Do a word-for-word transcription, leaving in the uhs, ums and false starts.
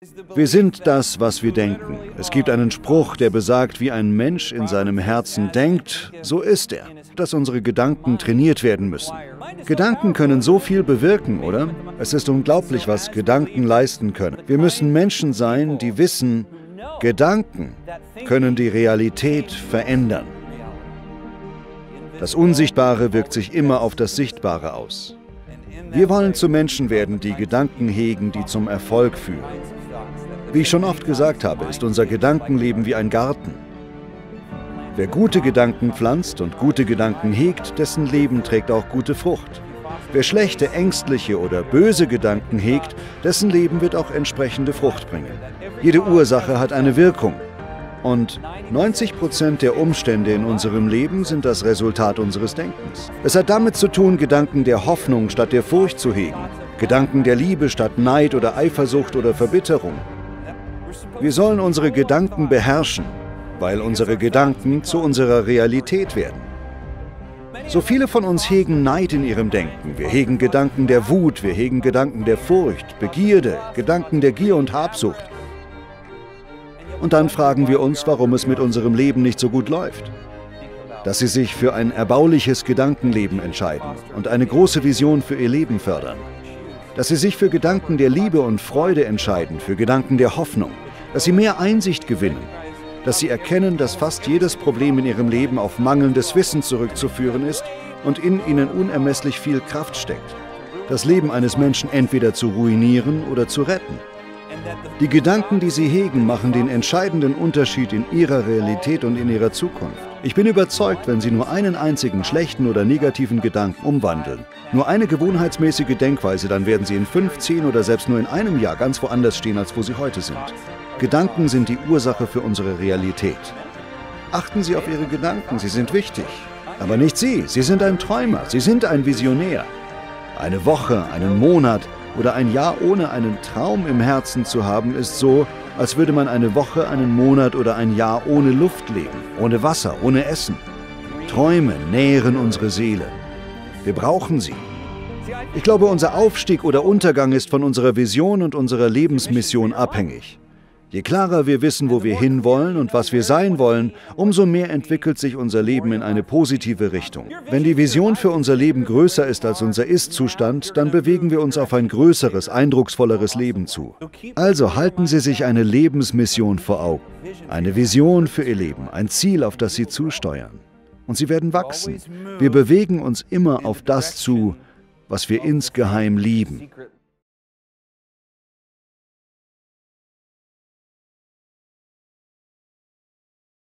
Wir sind das, was wir denken. Es gibt einen Spruch, der besagt, wie ein Mensch in seinem Herzen denkt, so ist er. Dass unsere Gedanken trainiert werden müssen. Gedanken können so viel bewirken, oder? Es ist unglaublich, was Gedanken leisten können. Wir müssen Menschen sein, die wissen, Gedanken können die Realität verändern. Das Unsichtbare wirkt sich immer auf das Sichtbare aus. Wir wollen zu Menschen werden, die Gedanken hegen, die zum Erfolg führen. Wie ich schon oft gesagt habe, ist unser Gedankenleben wie ein Garten. Wer gute Gedanken pflanzt und gute Gedanken hegt, dessen Leben trägt auch gute Frucht. Wer schlechte, ängstliche oder böse Gedanken hegt, dessen Leben wird auch entsprechende Frucht bringen. Jede Ursache hat eine Wirkung. Und neunzig Prozent der Umstände in unserem Leben sind das Resultat unseres Denkens. Es hat damit zu tun, Gedanken der Hoffnung statt der Furcht zu hegen. Gedanken der Liebe statt Neid oder Eifersucht oder Verbitterung. Wir sollen unsere Gedanken beherrschen, weil unsere Gedanken zu unserer Realität werden. So viele von uns hegen Neid in ihrem Denken. Wir hegen Gedanken der Wut, wir hegen Gedanken der Furcht, Begierde, Gedanken der Gier und Habsucht. Und dann fragen wir uns, warum es mit unserem Leben nicht so gut läuft. Dass sie sich für ein erbauliches Gedankenleben entscheiden und eine große Vision für ihr Leben fördern. Dass sie sich für Gedanken der Liebe und Freude entscheiden, für Gedanken der Hoffnung. Dass sie mehr Einsicht gewinnen. Dass sie erkennen, dass fast jedes Problem in ihrem Leben auf mangelndes Wissen zurückzuführen ist und in ihnen unermesslich viel Kraft steckt. Das Leben eines Menschen entweder zu ruinieren oder zu retten. Die Gedanken, die sie hegen, machen den entscheidenden Unterschied in ihrer Realität und in ihrer Zukunft. Ich bin überzeugt, wenn sie nur einen einzigen schlechten oder negativen Gedanken umwandeln, nur eine gewohnheitsmäßige Denkweise, dann werden sie in fünf, zehn oder selbst nur in einem Jahr ganz woanders stehen, als wo sie heute sind. Gedanken sind die Ursache für unsere Realität. Achten Sie auf Ihre Gedanken, sie sind wichtig. Aber nicht Sie, Sie sind ein Träumer, Sie sind ein Visionär. Eine Woche, einen Monat oder ein Jahr ohne einen Traum im Herzen zu haben, ist so, als würde man eine Woche, einen Monat oder ein Jahr ohne Luft leben, ohne Wasser, ohne Essen. Träume nähren unsere Seele. Wir brauchen sie. Ich glaube, unser Aufstieg oder Untergang ist von unserer Vision und unserer Lebensmission abhängig. Je klarer wir wissen, wo wir hinwollen und was wir sein wollen, umso mehr entwickelt sich unser Leben in eine positive Richtung. Wenn die Vision für unser Leben größer ist als unser Ist-Zustand, dann bewegen wir uns auf ein größeres, eindrucksvolleres Leben zu. Also halten Sie sich eine Lebensmission vor Augen, eine Vision für Ihr Leben, ein Ziel, auf das Sie zusteuern. Und Sie werden wachsen. Wir bewegen uns immer auf das zu, was wir insgeheim lieben.